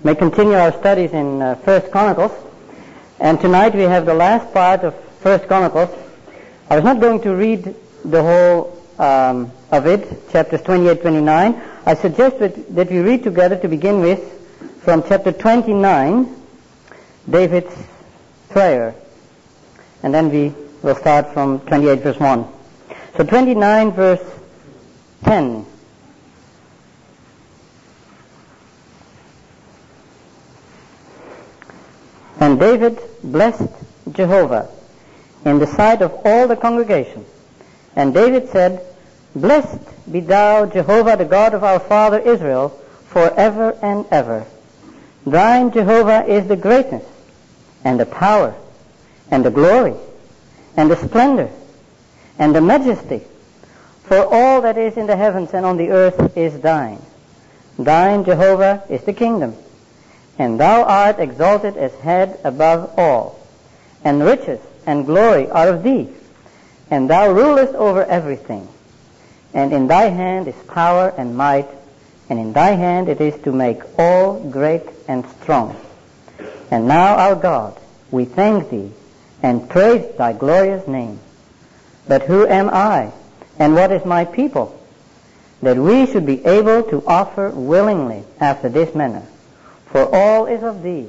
may continue our studies in First Chronicles, and tonight we have the last part of First Chronicles. I was not going to read the whole of it, chapters 28, 29. I suggest that we read together to begin with from chapter 29, David's prayer, and then we will start from 28 verse 1. So 29 verse 10. And David blessed Jehovah in the sight of all the congregation. And David said, Blessed be thou, Jehovah, the God of our father Israel, forever and ever. Thine, Jehovah, is the greatness, and the power, and the glory, and the splendor, and the majesty. For all that is in the heavens and on the earth is thine. Thine, Jehovah, is the kingdom. And thou art exalted as head above all. And riches and glory are of thee. And thou rulest over everything. And in thy hand is power and might. And in thy hand it is to make all great and strong. And now, our God, we thank thee and praise thy glorious name. But who am I, and what is my people, that we should be able to offer willingly after this manner? For all is of thee,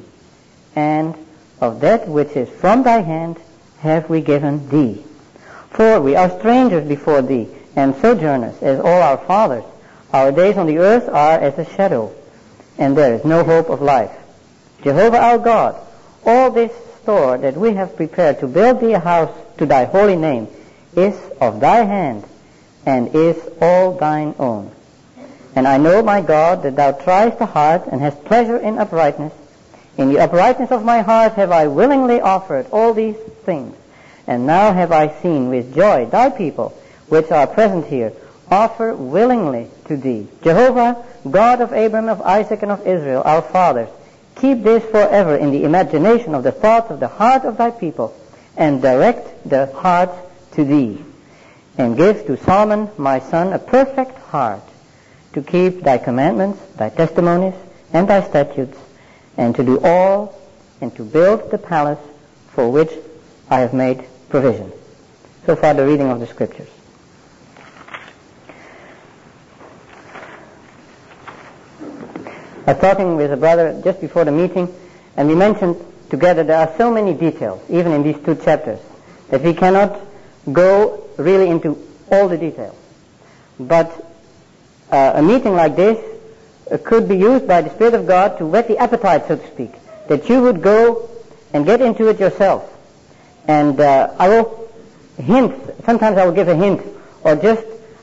and of that which is from thy hand have we given thee. For we are strangers before thee, and sojourners, as all our fathers. Our days on the earth are as a shadow, and there is no hope of life. Jehovah our God, all this store that we have prepared to build thee a house to thy holy name is of thy hand, and is all thine own. And I know, my God, that thou triest the heart, and hast pleasure in uprightness. In the uprightness of my heart have I willingly offered all these things. And now have I seen with joy thy people, which are present here, offer willingly to thee. Jehovah, God of Abraham, of Isaac, and of Israel, our fathers, keep this forever in the imagination of the thoughts of the heart of thy people, and direct their hearts to thee. And give to Solomon my son a perfect heart, to keep thy commandments, thy testimonies, and thy statutes, and to do all, and to build the palace for which I have made provision. So far the reading of the Scriptures. I was talking with a brother just before the meeting, and we mentioned together there are so many details, even in these two chapters, that we cannot go really into all the details. But a meeting like this could be used by the Spirit of God to whet the appetite, so to speak, that you would go and get into it yourself. And I will hint, sometimes I will give a hint, or just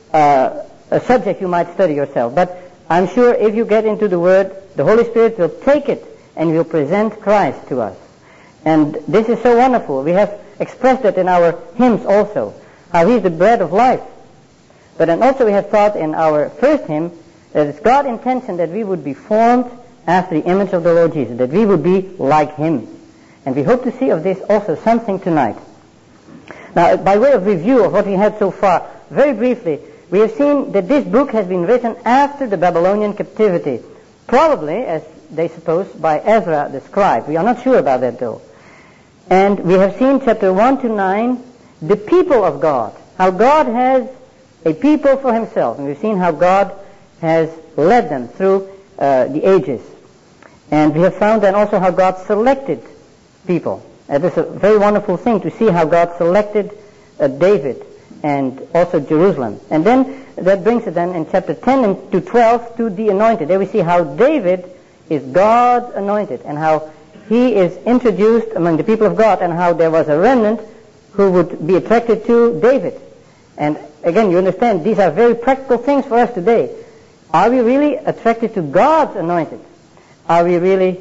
a subject you might study yourself. But I'm sure if you get into the Word, the Holy Spirit will take it and will present Christ to us. And this is so wonderful. We have expressed it in our hymns also, how He is the bread of life. But then also we have thought in our first hymn that it's God's intention that we would be formed after the image of the Lord Jesus, that we would be like Him. And we hope to see of this also something tonight. Now, by way of review of what we had so far, very briefly, we have seen that this book has been written after the Babylonian captivity, probably, as they suppose, by Ezra the scribe. We are not sure about that though. And we have seen chapter 1 to 9, the people of God, how God has a people for Himself, and we've seen how God has led them through the ages. And we have found then also how God selected people. It is a very wonderful thing to see how God selected David and also Jerusalem. And then that brings it then in chapter 10 and to 12 to the anointed. There we see how David is God's anointed, and how he is introduced among the people of God, and how there was a remnant who would be attracted to David. And again, you understand, these are very practical things for us today. Are we really attracted to God's anointed? Are we really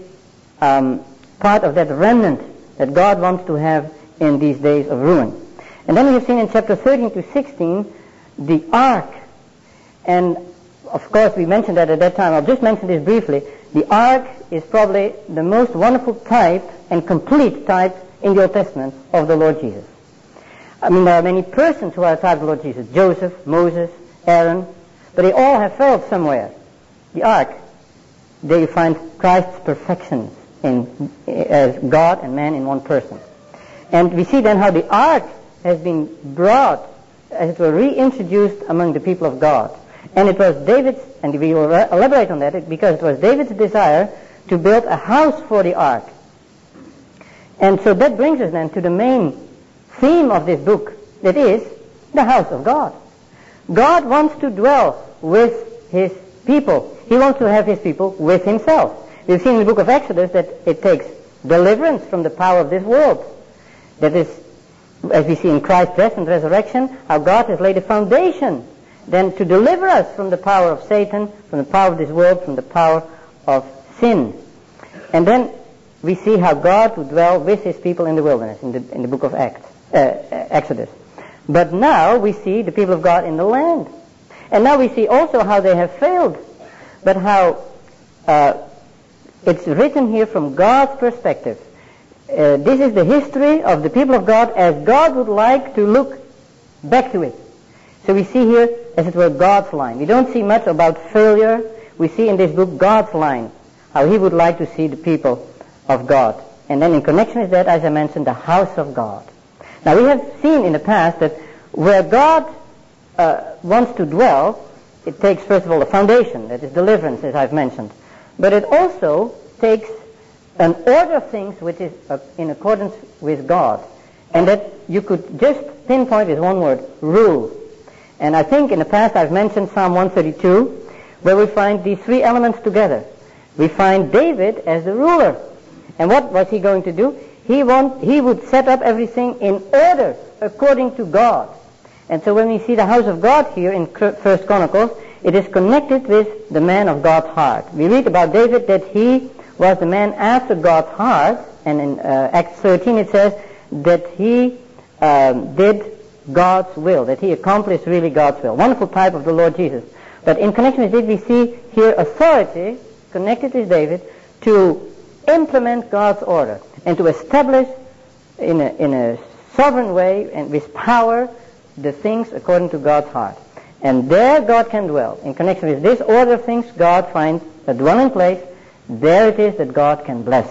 part of that remnant that God wants to have in these days of ruin? And then we have seen in chapter 13 to 16 the ark. And of course we mentioned that at that time. I'll just mention this briefly. The ark is probably the most wonderful type and complete type in the Old Testament of the Lord Jesus. I mean, there are many persons who are a type of the Lord Jesus. Joseph, Moses, Aaron. But they all have failed somewhere. The ark there you find Christ's perfection as God and man in one person. And we see then how the ark has been brought, as it were, reintroduced among the people of God. And it was David's, and we will elaborate on that, because it was David's desire to build a house for the ark. And so that brings us then to the main theme of this book, that is the house of God. God wants to dwell with His people. He wants to have His people with Himself. We've seen in the book of Exodus that it takes deliverance from the power of this world. That is, as we see in Christ's death and resurrection, how God has laid a foundation then to deliver us from the power of Satan, from the power of this world, from the power of sin. And then we see how God would dwell with His people in the wilderness, in the book of Exodus. But now we see the people of God in the land. And now we see also how they have failed, but how it's written here from God's perspective. This is the history of the people of God as God would like to look back to it. So we see here, as it were, God's line. We don't see much about failure. We see in this book God's line, how He would like to see the people of God. And then in connection with that, as I mentioned, the house of God. Now we have seen in the past that where God wants to dwell, it takes first of all a foundation, that is deliverance, as I've mentioned. But it also takes an order of things which is in accordance with God. And that you could just pinpoint with one word, rule. And I think in the past I've mentioned Psalm 132, where we find these three elements together. We find David as the ruler. And what was he going to do? He would set up everything in order according to God. And so when we see the house of God here in 1 Chronicles, it is connected with the man of God's heart. We read about David that he was the man after God's heart, and in Acts 13 it says that he did God's will, that he accomplished really God's will. Wonderful type of the Lord Jesus. But in connection with it, we see here authority connected with David to implement God's order and to establish in a sovereign way and with power the things according to God's heart. And there God can dwell. In connection with this order of things, God finds a dwelling place. There it is that God can bless.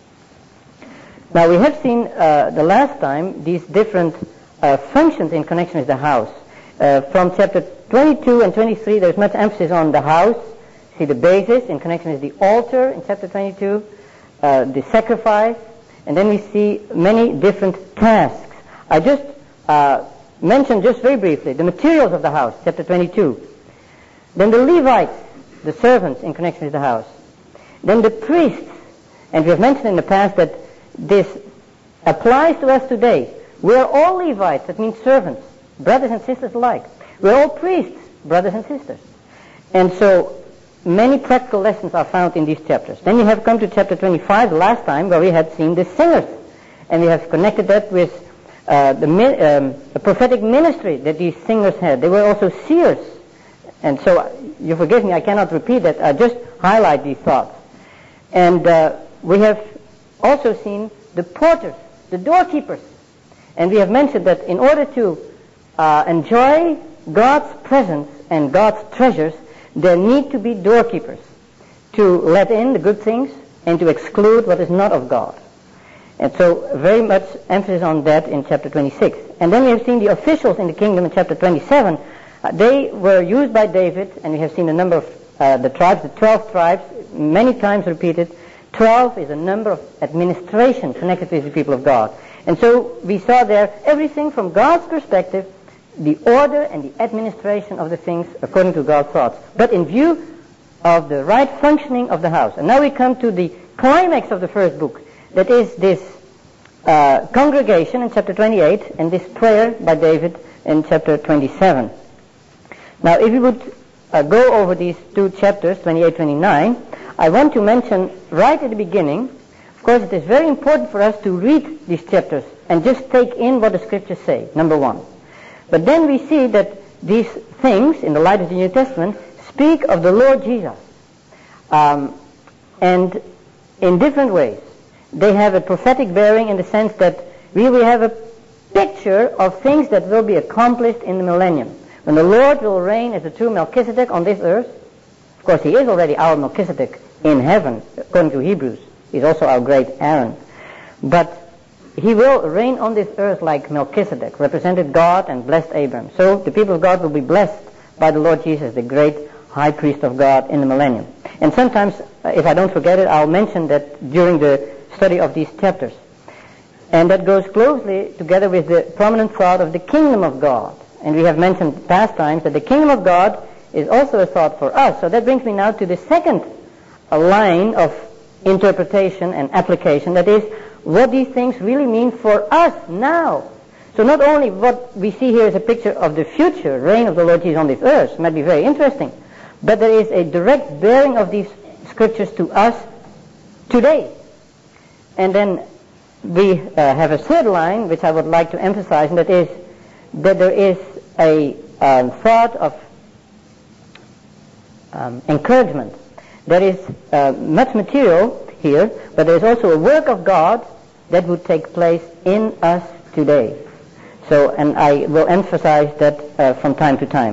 Now we have seen the last time these different functions in connection with the house. From chapter 22 and 23 there's much emphasis on the house. See the basis in connection with the altar in chapter 22, the sacrifice, and then we see many different tasks. I just mentioned just very briefly the materials of the house, chapter 22. Then the Levites, the servants in connection with the house. Then the priests, and we have mentioned in the past that this applies to us today. We are all Levites, that means servants, brothers and sisters alike. We're all priests, brothers and sisters. And so many practical lessons are found in these chapters. Then you have come to chapter 25, the last time, where we had seen the singers. And we have connected that with the prophetic ministry that these singers had. They were also seers. And so, you forgive me, I cannot repeat that. I just highlight these thoughts. And we have also seen the porters, the doorkeepers. And we have mentioned that in order to enjoy God's presence and God's treasures, there need to be doorkeepers to let in the good things and to exclude what is not of God. And so very much emphasis on that in chapter 26. And then we have seen the officials in the kingdom in chapter 27. They were used by David, and we have seen the number of the tribes, the 12 tribes, many times repeated. 12 is a number of administration connected with the people of God. And so we saw there everything from God's perspective, the order and the administration of the things according to God's thoughts, but in view of the right functioning of the house. And now we come to the climax of the first book, that is this congregation in chapter 28 and this prayer by David in chapter 27. Now if we would go over these two chapters, 28, 29, I want to mention right at the beginning, of course it is very important for us to read these chapters and just take in what the scriptures say, number one. But then we see that these things, in the light of the New Testament, speak of the Lord Jesus. And in different ways. They have a prophetic bearing in the sense that we will have a picture of things that will be accomplished in the millennium. When the Lord will reign as a true Melchizedek on this earth. Of course, he is already our Melchizedek in heaven, according to Hebrews, is also our great Aaron. But he will reign on this earth like Melchizedek, represented God and blessed Abraham. So the people of God will be blessed by the Lord Jesus, the great high priest of God in the millennium. And sometimes, if I don't forget it, I'll mention that during the study of these chapters. And that goes closely together with the prominent thought of the kingdom of God. And we have mentioned past times that the kingdom of God is also a thought for us. So that brings me now to the second line of interpretation and application, that is, what these things really mean for us now. So not only what we see here is a picture of the future reign of the Lord Jesus on this earth, might be very interesting, but there is a direct bearing of these scriptures to us today. And then we have a third line which I would like to emphasize, and that is that there is a thought of encouragement. There is much material here, but there is also a work of God that would take place in us today. So, and I will emphasize that from time to time.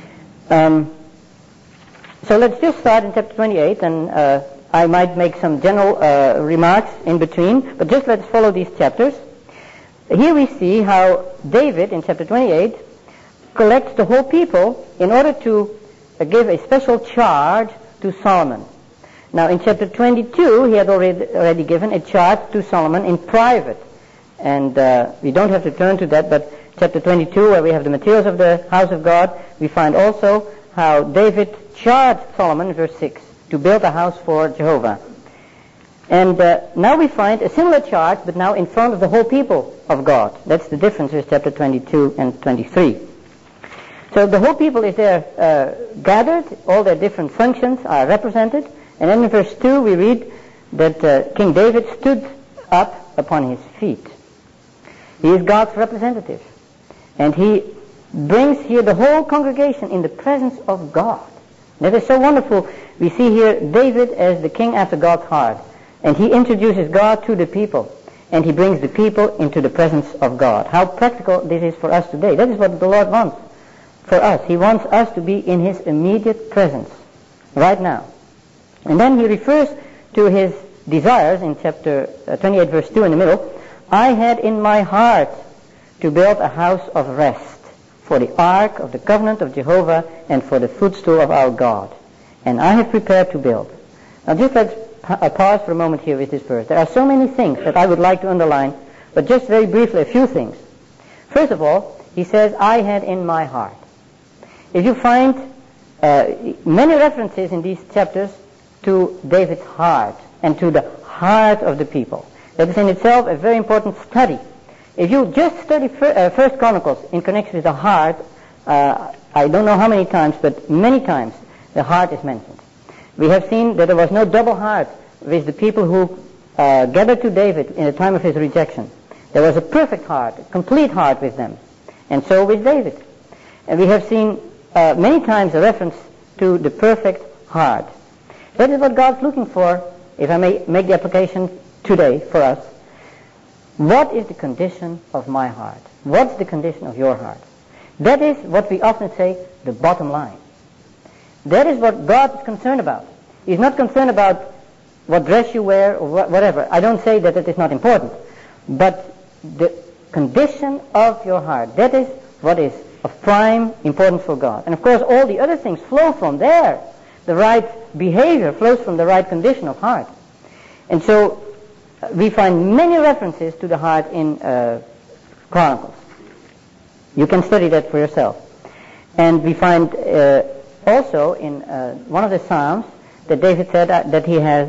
So let's just start in chapter 28, and I might make some general remarks in between, but just let's follow these chapters. Here we see how David, in chapter 28, collects the whole people in order to give a special charge to Solomon. Now, in chapter 22, he had already given a charge to Solomon in private. And we don't have to turn to that, but chapter 22, where we have the materials of the house of God, we find also how David charged Solomon, verse 6, to build a house for Jehovah. And now we find a similar charge, but now in front of the whole people of God. That's the difference with chapter 22 and 23. So the whole people is there gathered, all their different functions are represented. And then in verse 2 we read that King David stood up upon his feet. He is God's representative. And he brings here the whole congregation in the presence of God. That is so wonderful. We see here David as the king after God's heart. And he introduces God to the people. And he brings the people into the presence of God. How practical this is for us today. That is what the Lord wants for us. He wants us to be in his immediate presence right now. And then he refers to his desires in chapter 28 verse 2 in the middle. I had in my heart to build a house of rest for the ark of the covenant of Jehovah and for the footstool of our God. And I have prepared to build. Now just let's pause for a moment here with this verse. There are so many things that I would like to underline, but just very briefly a few things. First of all, he says, I had in my heart. If you find many references in these chapters to David's heart and to the heart of the people. That is in itself a very important study. If you just study First Chronicles in connection with the heart, I don't know how many times, but many times the heart is mentioned. We have seen that there was no double heart with the people who gathered to David in the time of his rejection. There was a perfect heart, a complete heart with them. And so with David. And we have seen many times a reference to the perfect heart. That is what God's looking for, if I may make the application today for us. What is the condition of my heart? What's the condition of your heart? That is what we often say, the bottom line. That is what God is concerned about. He's not concerned about what dress you wear or whatever. I don't say that it is not important. But the condition of your heart, that is what is of prime importance for God. And of course all the other things flow from there. The right behavior flows from the right condition of heart. And so we find many references to the heart in Chronicles. You can study that for yourself. And we find also in one of the Psalms that David said that he has,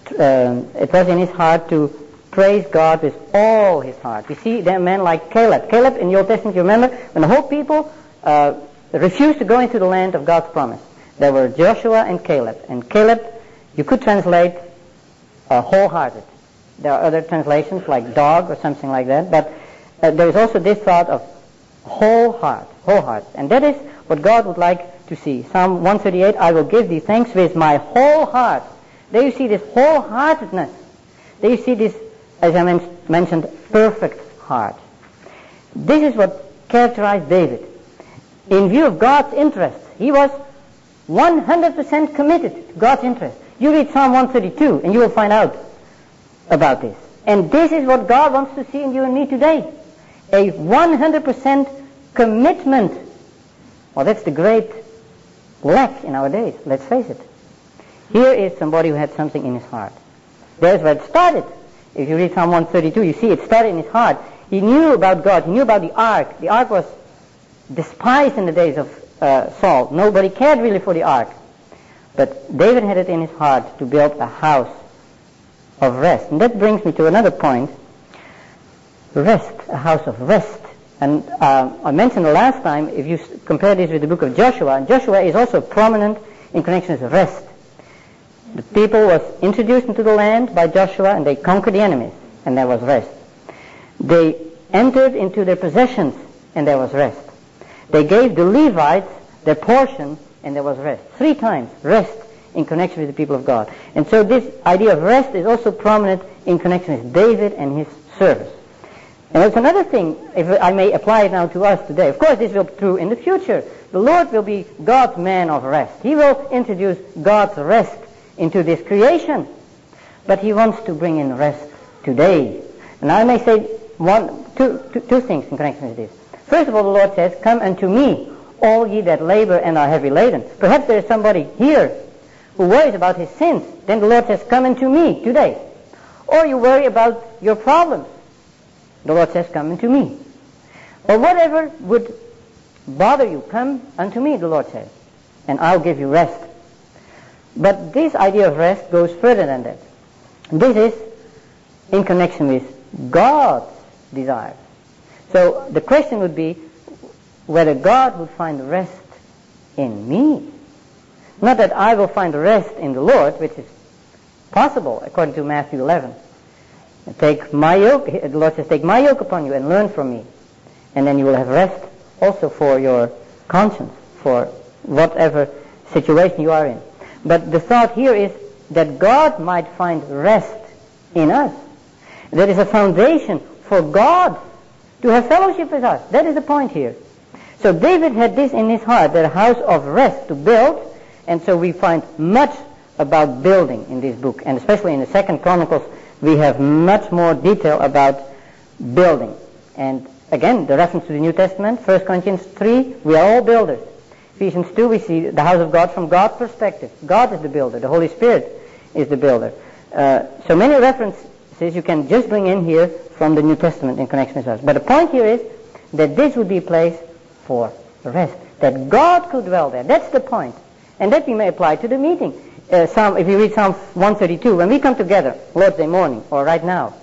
it was in his heart to praise God with all his heart. We see there men like Caleb. Caleb in the Old Testament, you remember, when the whole people refused to go into the land of God's promise. There were Joshua and Caleb. And Caleb, you could translate wholehearted. There are other translations like dog or something like that. But there is also this thought of whole heart. And that is what God would like to see. Psalm 138, I will give thee thanks with my whole heart. There you see this wholeheartedness. There you see this, as I mentioned, perfect heart. This is what characterized David. In view of God's interest, he was 100% committed to God's interest. You read Psalm 132 and you will find out about this. And this is what God wants to see in you and me today. A 100% commitment. Well, that's the great lack in our days, let's face it. Here is somebody who had something in his heart. There's where it started. If you read Psalm 132, you see it started in his heart. He knew about God. He knew about the ark. The ark was despised in the days of Saul. Nobody cared really for the ark. But David had it in his heart to build a house of rest. And that brings me to another point. Rest, a house of rest. And I mentioned the last time, if you compare this with the book of Joshua, Joshua is also prominent in connection with rest. The people was introduced into the land by Joshua and they conquered the enemies, and there was rest. They entered into their possessions, and there was rest. They gave the Levites their portion, and there was rest. 3 times rest in connection with the people of God. And so this idea of rest is also prominent in connection with David and his service. And there's another thing, if I may apply it now to us today. Of course, this will be true in the future. The Lord will be God's man of rest. He will introduce God's rest into this creation. But he wants to bring in rest today. And I may say two things in connection with this. First of all, the Lord says, "Come unto me, all ye that labor and are heavy laden." Perhaps there is somebody here who worries about his sins. Then the Lord says, "Come unto me today." Or you worry about your problems. The Lord says, "Come unto me." Or whatever would bother you, come unto me, the Lord says, and I'll give you rest. But this idea of rest goes further than that. This is in connection with God's desire. So the question would be whether God would find rest in me. Not that I will find rest in the Lord, which is possible according to Matthew 11. Take my yoke, the Lord says, "Take my yoke upon you and learn from me." And then you will have rest also for your conscience, for whatever situation you are in. But the thought here is that God might find rest in us. There is a foundation for God to have fellowship with us. That is the point here. So David had this in his heart, that house of rest to build, and so we find much about building in this book, and especially in the 2nd Chronicles we have much more detail about building. And again, the reference to the New Testament, 1 Corinthians 3, we are all builders. Ephesians 2, we see the house of God from God's perspective. God is the builder. The Holy Spirit is the builder. So many references you can just bring in here from the New Testament in connection with us. But the point here is that this would be a place for rest. That God could dwell there. That's the point. And that we may apply to the meeting. If you read Psalm 132, when we come together, Lord's Day morning, or right now,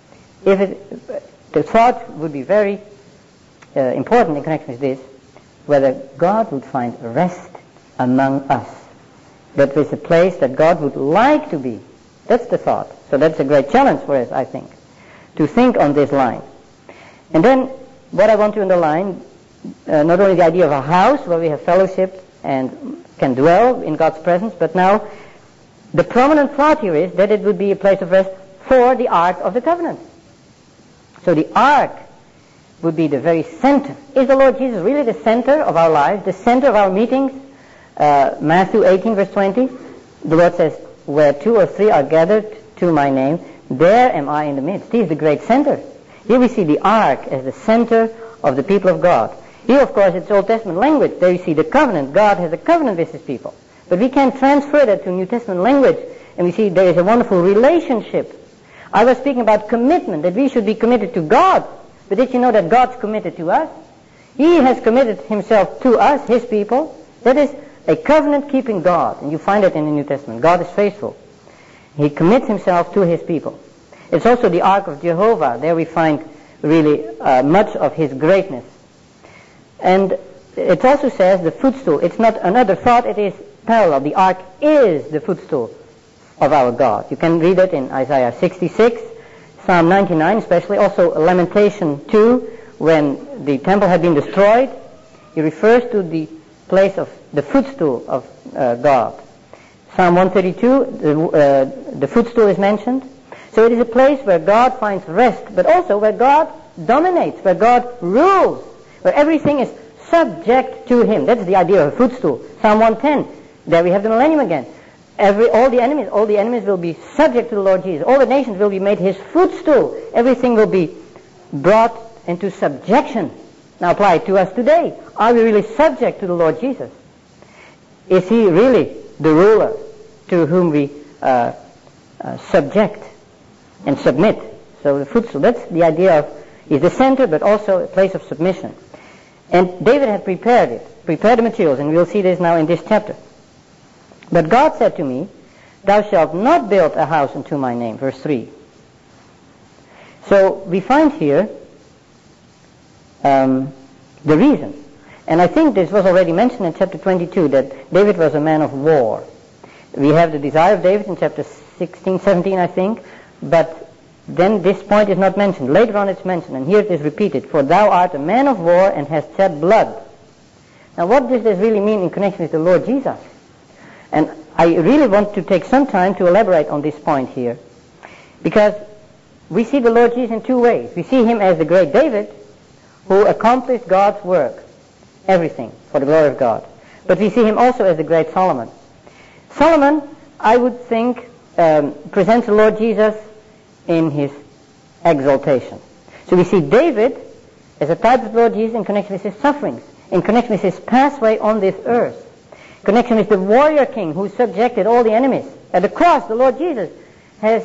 the thought would be very important in connection with this, whether God would find rest among us. That is a place that God would like to be. That's the thought. So that's a great challenge for us, I think, to think on this line. And then what I want to underline, not only the idea of a house where we have fellowship and can dwell in God's presence, but now the prominent thought here is that it would be a place of rest for the Ark of the Covenant. So the Ark would be the very center. Is the Lord Jesus really the center of our lives, the center of our meetings? Matthew 18, verse 20, the Lord says, "Where 2 or 3 are gathered to my name, there am I in the midst." He is the great center. Here we see the Ark as the center of the people of God. Here, of course, it's Old Testament language. There you see the covenant. God has a covenant with his people. But we can transfer that to New Testament language, and we see there is a wonderful relationship. I was speaking about commitment, that we should be committed to God. But did you know that God's committed to us? He has committed himself to us, his people. That is a covenant-keeping God. And you find it in the New Testament. God is faithful. He commits himself to his people. It's also the Ark of Jehovah. There we find really much of his greatness. And it also says the footstool. It's not another thought, it is parallel. The Ark is the footstool of our God. You can read it in Isaiah 66, Psalm 99 especially, also Lamentation 2, when the temple had been destroyed. He refers to the place of the footstool of God. Psalm 132, the footstool is mentioned. So it is a place where God finds rest, but also where God dominates, where God rules, where everything is subject to him. That's the idea of a footstool. Psalm 110, there we have the millennium again. all the enemies will be subject to the Lord Jesus. All the nations will be made his footstool. Everything will be brought into subjection. Now apply it to us today. Are we really subject to the Lord Jesus? Is he really the ruler to whom we subject and submit? So the footstool, that's the idea of, is the center but also a place of submission. And David had prepared the materials, and we'll see this now in this chapter. But God said to me, thou shalt not build a house unto my name, verse 3. So we find here the reason. And I think this was already mentioned in chapter 22, that David was a man of war. We have the desire of David in chapter 16, 17, I think, but then this point is not mentioned. Later on it's mentioned, and here it is repeated, for thou art a man of war and hast shed blood. Now what does this really mean in connection with the Lord Jesus? And I really want to take some time to elaborate on this point here, because we see the Lord Jesus in two ways. We see him as the great David, who accomplished God's work, everything for the glory of God. But we see him also as the great Solomon. Solomon, I would think, presents the Lord Jesus in his exaltation. So we see David as a type of the Lord Jesus in connection with his sufferings, in connection with his pathway on this earth, in connection with the warrior king who subjected all the enemies. At the cross, the Lord Jesus has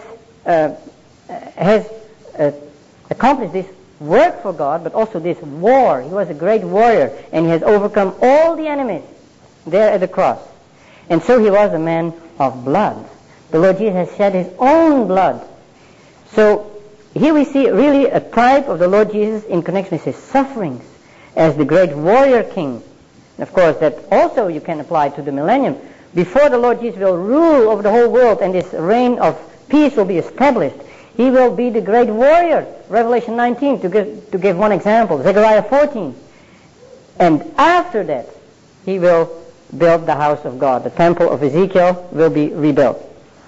accomplished this work for God, but also this war. He was a great warrior, and he has overcome all the enemies there at the cross. And so he was a man of blood. The Lord Jesus has shed his own blood. So here we see really a type of the Lord Jesus in connection with his sufferings as the great warrior king. And of course that also you can apply to the millennium. Before the Lord Jesus will rule over the whole world and this reign of peace will be established, he will be the great warrior. Revelation 19, to give one example. Zechariah 14. And after that, he will build the house of God. The temple of Ezekiel will be rebuilt.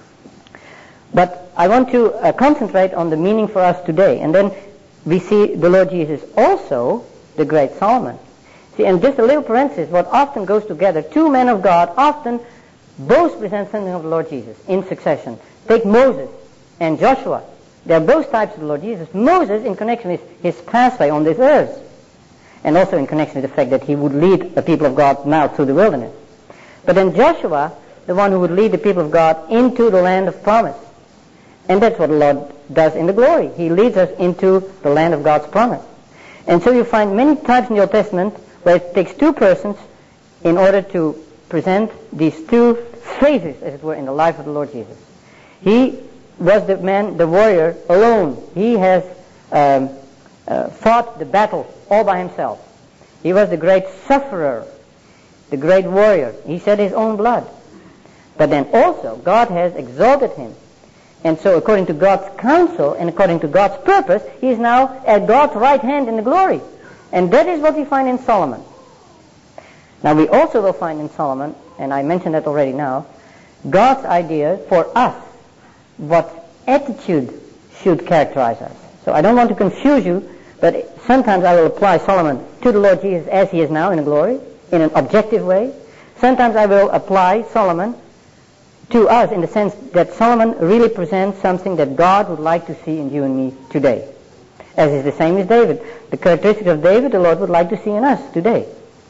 But I want to concentrate on the meaning for us today. And then we see the Lord Jesus also the great Solomon. See, and just a little parenthesis, what often goes together, two men of God often both present something of the Lord Jesus in succession. Take Moses and Joshua. They are both types of the Lord Jesus. Moses in connection with his pathway on this earth, and also in connection with the fact that he would lead the people of God now through the wilderness. But then Joshua, the one who would lead the people of God into the land of promise. And that's what the Lord does in the glory. He leads us into the land of God's promise. And so you find many times in the Old Testament where it takes two persons in order to present these two phases, as it were, in the life of the Lord Jesus. He was the man, the warrior, alone. He has fought the battle all by himself. He was the great sufferer, the great warrior. He shed his own blood. But then also, God has exalted him. And so according to God's counsel and according to God's purpose, he is now at God's right hand in the glory. And that is what we find in Solomon. Now we also will find in Solomon, and I mentioned that already now, God's idea for us, what attitude should characterize us. So I don't want to confuse you, but sometimes I will apply Solomon to the Lord Jesus as he is now in the glory, in an objective way. Sometimes I will apply Solomon to us in the sense that Solomon really presents something that God would like to see in you and me today. As is the same as David. The characteristics of David, the Lord would like to see in us today.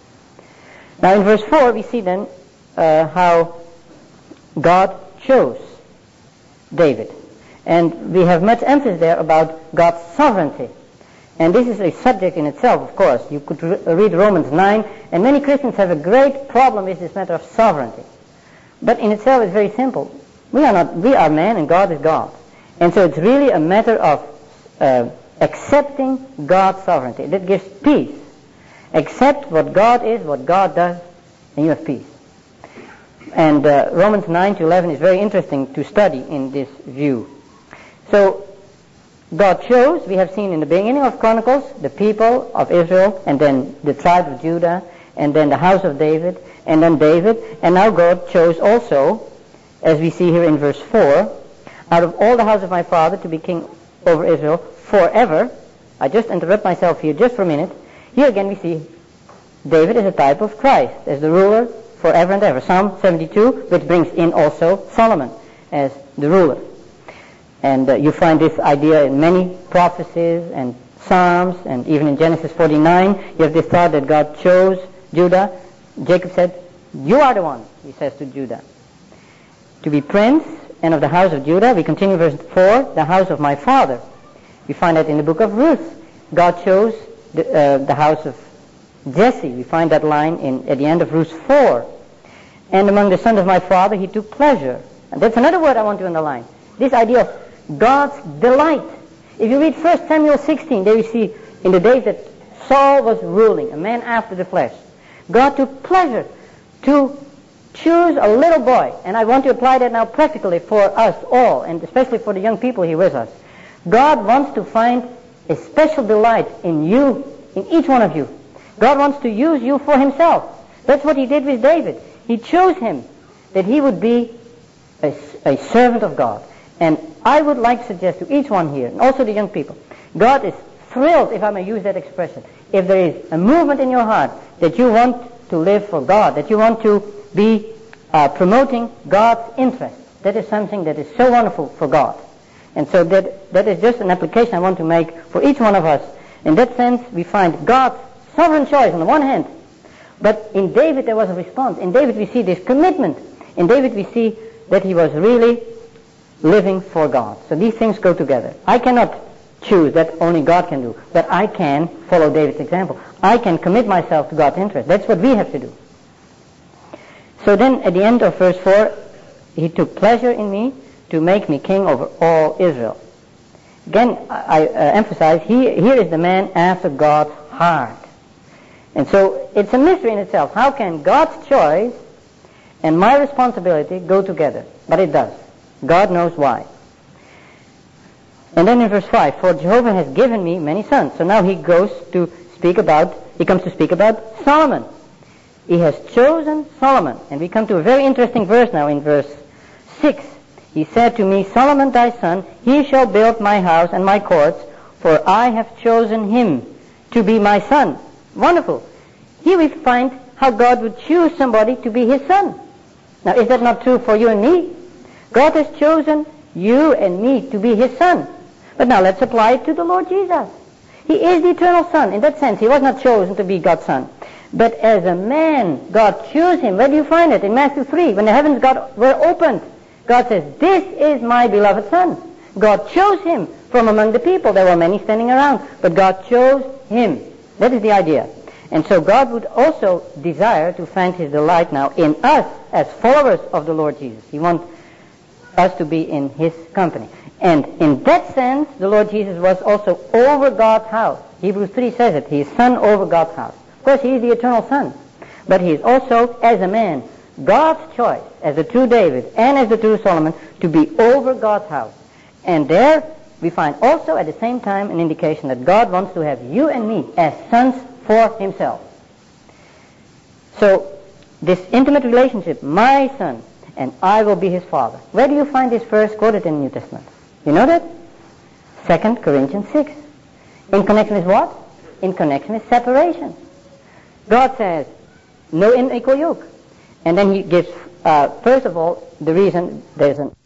Now in verse 4 we see then how God chose David. And we have much emphasis there about God's sovereignty. And this is a subject in itself, of course. You could read Romans 9, and many Christians have a great problem with this matter of sovereignty. But in itself it's very simple. We are man and God is God. And so it's really a matter of accepting God's sovereignty. That gives peace. Accept what God is, what God does, and you have peace. And Romans 9 to 11 is very interesting to study in this view. So God chose, we have seen in the beginning of Chronicles, the people of Israel, and then the tribe of Judah, and then the house of David, and then David, and now God chose also, as we see here in verse 4, out of all the house of my father to be king over Israel forever. I just interrupt myself here just for a minute. Here again we see David as a type of Christ, as the ruler forever and ever. Psalm 72, which brings in also Solomon as the ruler. And you find this idea in many prophecies and Psalms, and even in Genesis 49, you have this thought that God chose Judah. Jacob said, "You are the one," he says to Judah, "to be prince and of the house of Judah." We continue verse 4, "the house of my father." We find that in the book of Ruth. God chose the house of Jesse. We find that line at the end of Ruth 4. "And among the sons of my father he took pleasure." And that's another word I want to underline. This idea of God's delight. If you read 1 Samuel 16, there you see in the days that Saul was ruling, a man after the flesh, God took pleasure to choose a little boy. And I want to apply that now practically for us all, and especially for the young people here with us. God wants to find a special delight in you, in each one of you. God wants to use you for himself. That's what he did with David. He chose him that he would be a servant of God. And I would like to suggest to each one here, and also the young people, God is thrilled, if I may use that expression, if there is a movement in your heart that you want to live for God, that you want to be promoting God's interest. That is something that is so wonderful for God. And so that is just an application I want to make for each one of us. In that sense, we find God's sovereign choice on the one hand, but in David there was a response. In David we see this commitment. In David we see that he was really living for God. So these things go together. I cannot choose, that only God can do, but I can follow David's example. I can commit myself to God's interest. That's what we have to do. So then at the end of verse 4, he took pleasure in me to make me king over all Israel. Again, I emphasize, here is the man after God's heart. And so it's a mystery in itself. How can God's choice and my responsibility go together? But it does. God knows why. And then in verse 5, "For Jehovah has given me many sons." So now he comes to speak about Solomon. He has chosen Solomon. And we come to a very interesting verse now in verse 6. "He said to me, Solomon thy son, he shall build my house and my courts, for I have chosen him to be my son." Wonderful. Here we find how God would choose somebody to be his son. Now, is that not true for you and me? God has chosen you and me to be his son. But now let's apply it to the Lord Jesus. He is the eternal Son. In that sense, he was not chosen to be God's son. But as a man, God chose him. Where do you find it? In Matthew 3, when the heavens were opened, God says, "This is my beloved Son." God chose him from among the people. There were many standing around, but God chose him. That is the idea. And so God would also desire to find his delight now in us as followers of the Lord Jesus. He wants us to be in his company. And in that sense, the Lord Jesus was also over God's house. Hebrews 3 says it. He is son over God's house. Of course, he is the eternal Son. But he is also, as a man, God's choice, as the true David and as the true Solomon, to be over God's house. And there we find also at the same time an indication that God wants to have you and me as sons for himself. So this intimate relationship, my son, and I will be his father. Where do you find this verse quoted in the New Testament? You know that? 2 Corinthians 6. In connection with what? In connection with separation. God says, no unequal yoke. And then he gives, first of all, the reason there's an...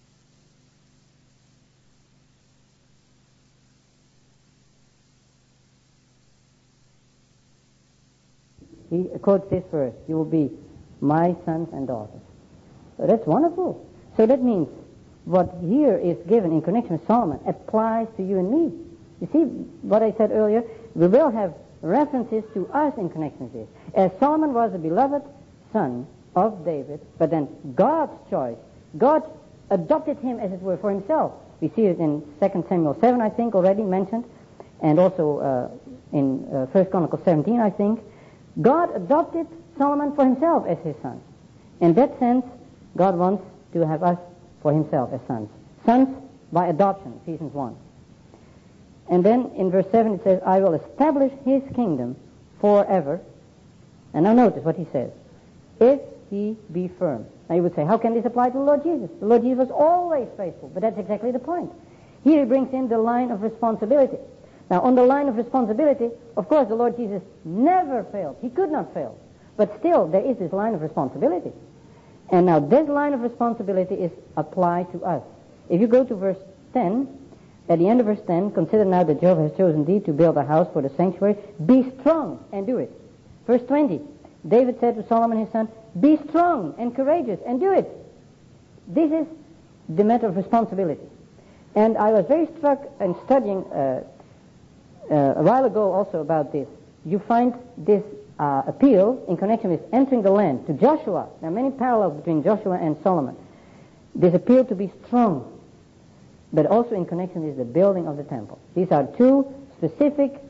He quotes this verse, "You will be my sons and daughters." So that's wonderful. So that means what here is given in connection with Solomon applies to you and me. You see what I said earlier? We will have references to us in connection with this. As Solomon was a beloved son of David, but then God's choice, God adopted him, as it were, for himself. We see it in 2 Samuel 7, I think, already mentioned, and also in 1 Chronicles 17, I think. God adopted Solomon for himself as his son. In that sense, God wants to have us for himself as sons. Sons by adoption, Ephesians 1. And then in verse 7 it says, "I will establish his kingdom forever." And now notice what he says. "If he be firm." Now you would say, how can this apply to the Lord Jesus? The Lord Jesus was always faithful, but that's exactly the point. Here he brings in the line of responsibility. Now on the line of responsibility, of course the Lord Jesus never failed. He could not fail. But still, there is this line of responsibility. And now this line of responsibility is applied to us. If you go to verse 10, at the end of verse 10, consider now that Jehovah has chosen thee to build a house for the sanctuary. Be strong and do it. Verse 20, David said to Solomon his son, be strong and courageous and do it. This is the matter of responsibility. And I was very struck in studying a while ago also about this. You find this appeal in connection with entering the land to Joshua. There are many parallels between Joshua and Solomon. This appeal to be strong, but also in connection with the building of the temple. These are two specific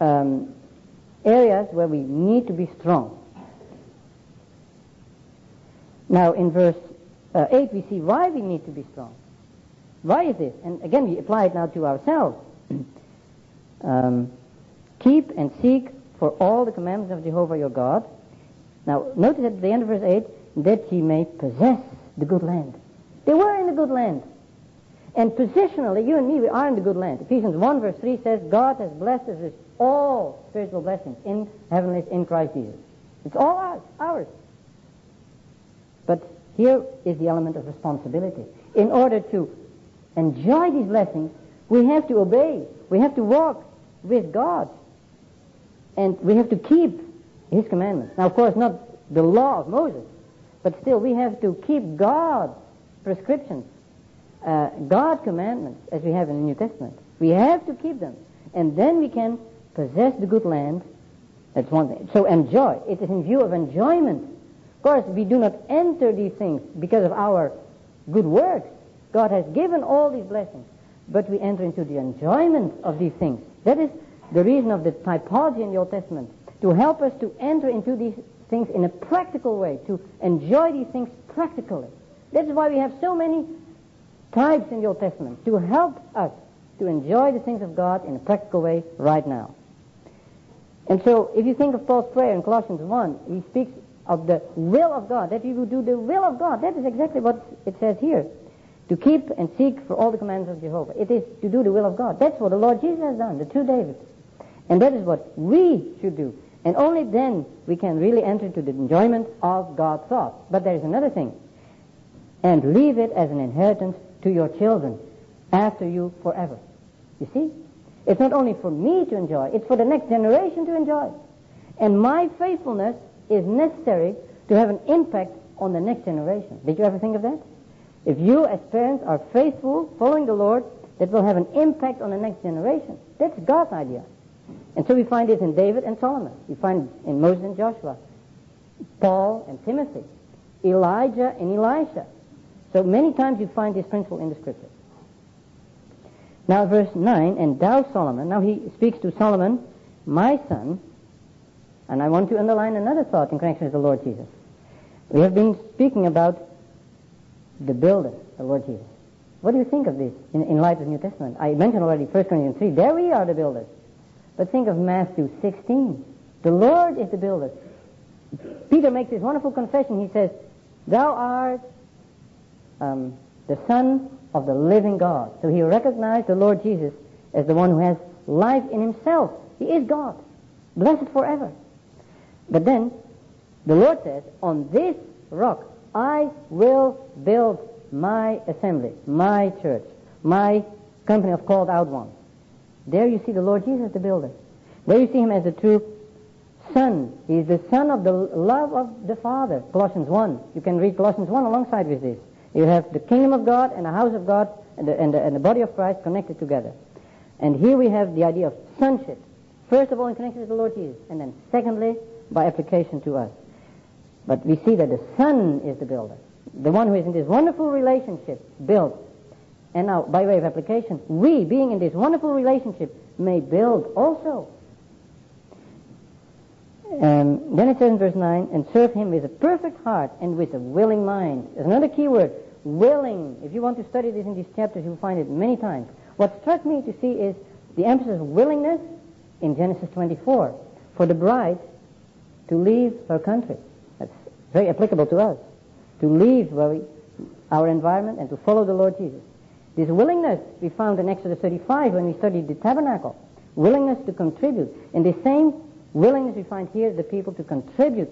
areas where we need to be strong. Now in verse 8 we see why we need to be strong. Why is this? And again we apply it now to ourselves. Keep and seek for all the commandments of Jehovah your God. Now notice at the end of verse 8, that ye may possess the good land. They were in the good land. And positionally, you and me, we are in the good land. Ephesians 1 verse 3 says, God has blessed us with all spiritual blessings in heavenlies in Christ Jesus. It's all ours. But here is the element of responsibility. In order to enjoy these blessings, we have to obey. We have to walk with God. And we have to keep His commandments. Now, of course, not the law of Moses, but still we have to keep God's prescriptions, God's commandments, as we have in the New Testament. We have to keep them. And then we can possess the good land. That's one thing. So enjoy. It is in view of enjoyment. Of course, we do not enter these things because of our good works. God has given all these blessings. But we enter into the enjoyment of these things. That is the reason of the typology in the Old Testament, to help us to enter into these things in a practical way, to enjoy these things practically. That's why we have so many types in the Old Testament, to help us to enjoy the things of God in a practical way right now. And so, if you think of Paul's prayer in Colossians 1, he speaks of the will of God, that you would do the will of God. That is exactly what it says here. To keep and seek for all the commandments of Jehovah. It is to do the will of God. That's what the Lord Jesus has done, the true David. And that is what we should do. And only then we can really enter into the enjoyment of God's thoughts. But there is another thing. And leave it as an inheritance to your children after you forever. You see? It's not only for me to enjoy, it's for the next generation to enjoy. And my faithfulness is necessary to have an impact on the next generation. Did you ever think of that? If you as parents are faithful, following the Lord, that will have an impact on the next generation. That's God's idea. And so we find this in David and Solomon. We find it in Moses and Joshua, Paul and Timothy, Elijah and Elisha. So many times you find this principle in the Scripture. Now verse 9, and thou Solomon, now he speaks to Solomon, my son, and I want to underline another thought in connection with the Lord Jesus. We have been speaking about the builder, the Lord Jesus. What do you think of this in light of the New Testament? I mentioned already 1 Corinthians 3, there we are the builders. But think of Matthew 16. The Lord is the builder. Peter makes this wonderful confession. He says, thou art the Son of the living God. So he recognized the Lord Jesus as the one who has life in himself. He is God, blessed forever. But then the Lord says, on this rock I will build my assembly, my church, my company of called out ones. There you see the Lord Jesus, the builder. There you see him as the true Son. He is the Son of the love of the Father. Colossians 1. You can read Colossians 1 alongside with this. You have the kingdom of God and the house of God and the body of Christ connected together. And here we have the idea of sonship. First of all in connection with the Lord Jesus. And then secondly, by application to us. But we see that the Son is the builder. The one who is in this wonderful relationship builds. And now, by way of application, we, being in this wonderful relationship, may build also. Then it says in verse 9, and serve him with a perfect heart and with a willing mind. There's another key word, willing. If you want to study this in these chapters, you'll find it many times. What struck me to see is the emphasis of willingness in Genesis 24 for the bride to leave her country. That's very applicable to us. To leave our environment and to follow the Lord Jesus. This willingness we found in Exodus 35 when we studied the tabernacle. Willingness to contribute. And the same willingness we find here, the people to contribute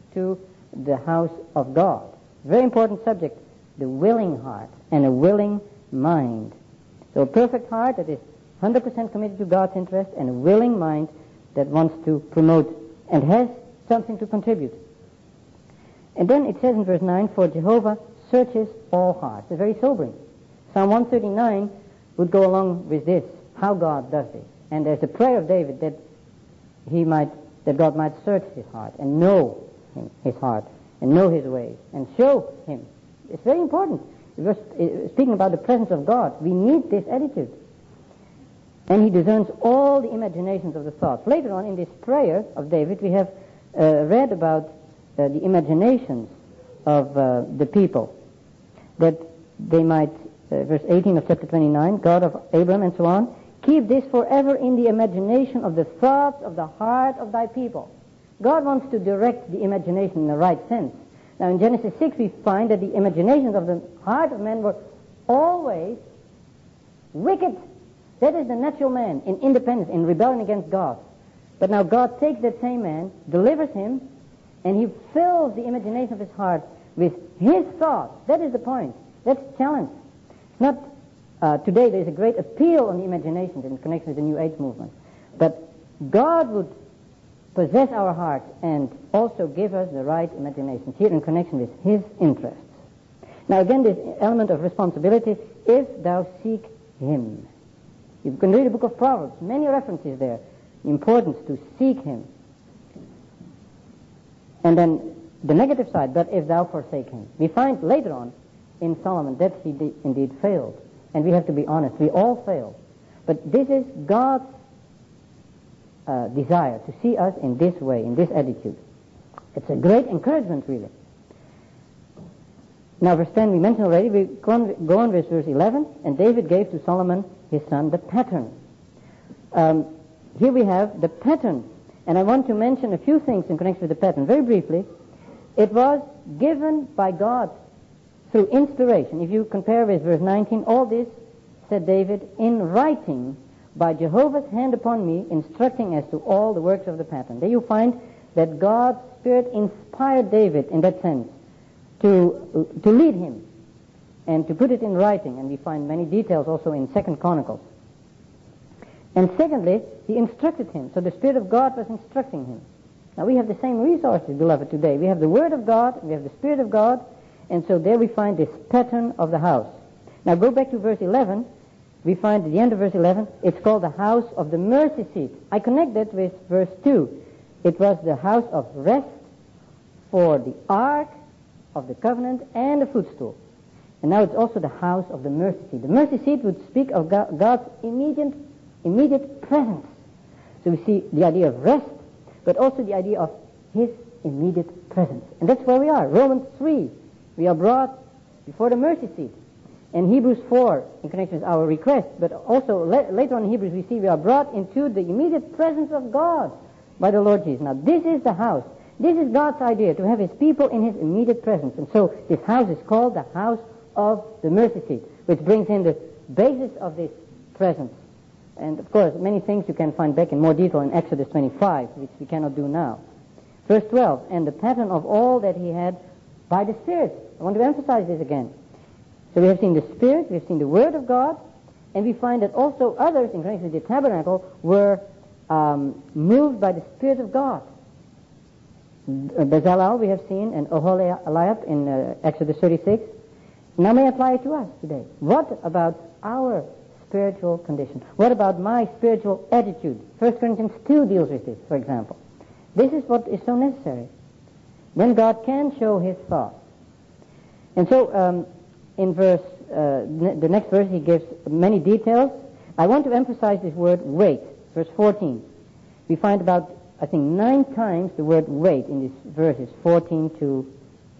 to the house of God. Very important subject, the willing heart and a willing mind. So a perfect heart that is 100% committed to God's interest, and a willing mind that wants to promote and has something to contribute. And then it says in verse 9, for Jehovah searches all hearts. It's very sobering. Psalm 139 would go along with this, how God does this. And there's a prayer of David that God might search his heart and know his heart and know his ways and show him. It's very important. Speaking about the presence of God, we need this attitude. And he discerns all the imaginations of the thoughts. Later on in this prayer of David, we have read about the imaginations of the people, that they might, verse 18 of chapter 29, God of Abram and so on, keep this forever in the imagination of the thoughts of the heart of thy people. God wants to direct the imagination in the right sense. Now in Genesis 6 we find that the imaginations of the heart of man were always wicked. That is the natural man in independence, in rebellion against God. But now God takes that same man, delivers him, and he fills the imagination of his heart with his thoughts. That is the point. That's the challenge. It's not today there is a great appeal on the imaginations in connection with the New Age movement. But God would possess our hearts and also give us the right imaginations here in connection with his interests. Now again, this element of responsibility, if thou seek him. You can read the book of Proverbs, many references there, the importance to seek him. And then the negative side, but if thou forsake him. We find later on in Solomon that he indeed failed. And we have to be honest, we all fail. But this is God's desire to see us in this way, in this attitude. It's a great encouragement, really. Now, verse 10 we mentioned already. We go on with verse 11. And David gave to Solomon, his son, the pattern. Here we have the pattern. And I want to mention a few things in connection with the pattern. Very briefly, it was given by God through inspiration. If you compare with verse 19, all this, said David, in writing by Jehovah's hand upon me, instructing as to all the works of the pattern. There you find that God's Spirit inspired David in that sense to lead him and to put it in writing. And we find many details also in 2 Chronicles. And secondly, he instructed him. So the Spirit of God was instructing him. Now we have the same resources, beloved, today. We have the Word of God, we have the Spirit of God, and so there we find this pattern of the house. Now go back to verse 11. We find at the end of verse 11, it's called the house of the mercy seat. I connect that with verse 2. It was the house of rest for the ark of the covenant and the footstool. And now it's also the house of the mercy seat. The mercy seat would speak of God's immediate presence. So we see the idea of rest, but also the idea of his immediate presence. And that's where we are. Romans 3, we are brought before the mercy seat. And Hebrews 4, in connection with our request, but also later on in Hebrews we see we are brought into the immediate presence of God by the Lord Jesus. Now this is the house. This is God's idea, to have his people in his immediate presence. And so this house is called the house of the mercy seat, which brings in the basis of this presence. And of course, many things you can find back in more detail in Exodus 25, which we cannot do now. Verse 12, and the pattern of all that he had by the Spirit. I want to emphasize this again. So we have seen the Spirit, we have seen the Word of God, and we find that also others in connection with the tabernacle were moved by the Spirit of God. Bezalel we have seen, and Oholiab in Exodus 36. Now may I apply it to us today. What about our spiritual condition? What about my spiritual attitude? 1 Corinthians 2 deals with this, for example. This is what is so necessary. When God can show his thoughts. And so in the next verse he gives many details. I want to emphasize this word wait. Verse 14. We find about, I think, 9 times the word wait in these verses, 14 to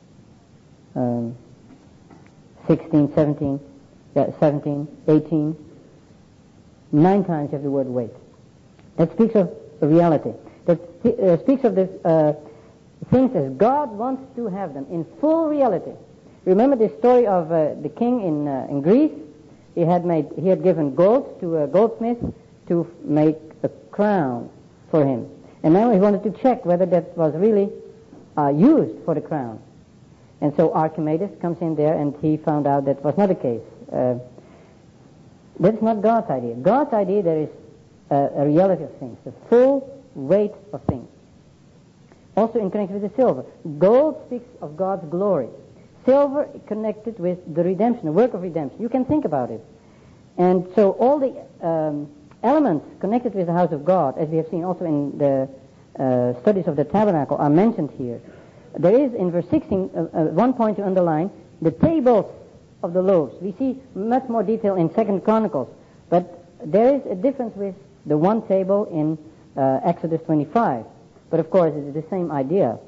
16, 17, 17, 18. 9 times you have the word wait. That speaks of reality. That speaks of this things as God wants to have them in full reality. Remember the story of the king in Greece? He had given gold to a goldsmith to make a crown for him. And now he wanted to check whether that was really used for the crown. And so Archimedes comes in there, and he found out that was not the case. That's not God's idea. God's idea, there is a reality of things, the full weight of things. Also in connection with the silver. Gold speaks of God's glory. Silver connected with the redemption, the work of redemption. You can think about it. And so all the elements connected with the house of God, as we have seen also in the studies of the tabernacle, are mentioned here. There is in verse 16 one point to underline, the tables of the loaves. We see much more detail in 2 Chronicles, but there is a difference with the one table in Exodus 25. But of course, it is the same idea.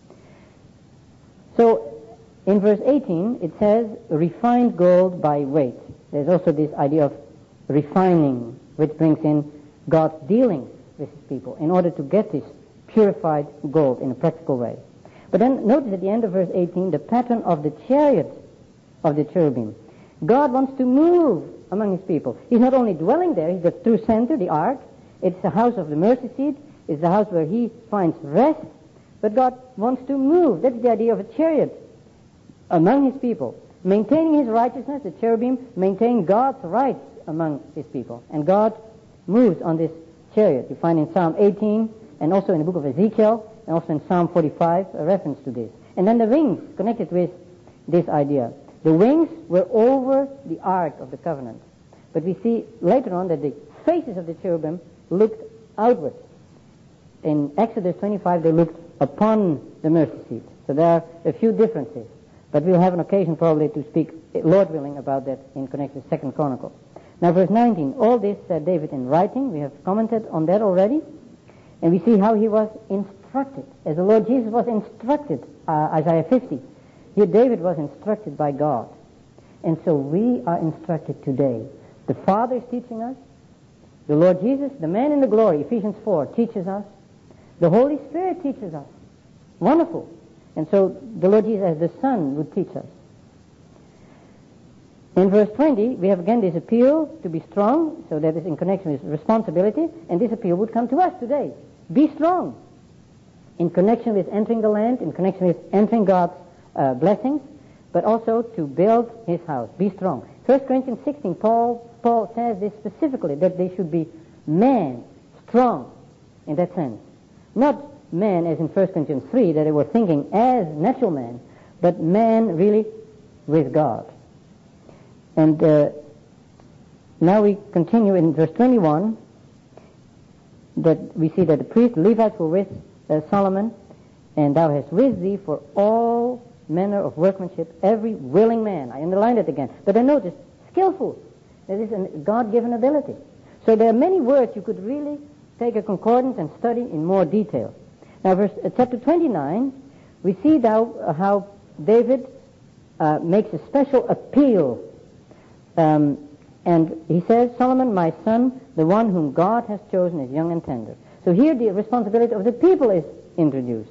So, in verse 18, it says, refined gold by weight. There's also this idea of refining, which brings in God's dealings with his people in order to get this purified gold in a practical way. But then notice at the end of verse 18, the pattern of the chariot of the cherubim. God wants to move among his people. He's not only dwelling there, he's the true center, the ark. It's the house of the mercy seat. It's the house where he finds rest. But God wants to move. That's the idea of a chariot among his people. Maintaining his righteousness, the cherubim maintain God's rights among his people. And God moves on this chariot. You find in Psalm 18 and also in the book of Ezekiel and also in Psalm 45 a reference to this. And then the wings connected with this idea. The wings were over the ark of the covenant. But we see later on that the faces of the cherubim looked outward. In Exodus 25 they looked upon the mercy seat. So there are a few differences. But we'll have an occasion probably to speak, Lord willing, about that in connection with 2 Chronicles. Now verse 19, all this said David in writing. We have commented on that already. And we see how he was instructed. As the Lord Jesus was instructed, Isaiah 50. Here David was instructed by God. And so we are instructed today. The Father is teaching us. The Lord Jesus, the man in the glory, Ephesians 4, teaches us. The Holy Spirit teaches us. Wonderful. And so the Lord Jesus as the Son would teach us. In verse 20, we have again this appeal to be strong, so that is in connection with responsibility, and this appeal would come to us today. Be strong. In connection with entering the land, in connection with entering God's blessings, but also to build his house. Be strong. 1 Corinthians 16, Paul says this specifically, that they should be men, strong, in that sense. Not men as in 1 Corinthians 3, that they were thinking as natural men, but men really with God. And now we continue in verse 21, that we see that the priests, the Levites were with Solomon, and thou hast with thee for all manner of workmanship, every willing man. I underline it again. But I notice, skillful. That is a God-given ability. So there are many words you could really take a concordance and study in more detail. Now, chapter 29, we see now how David makes a special appeal. And he says, Solomon, my son, the one whom God has chosen is young and tender. So here the responsibility of the people is introduced.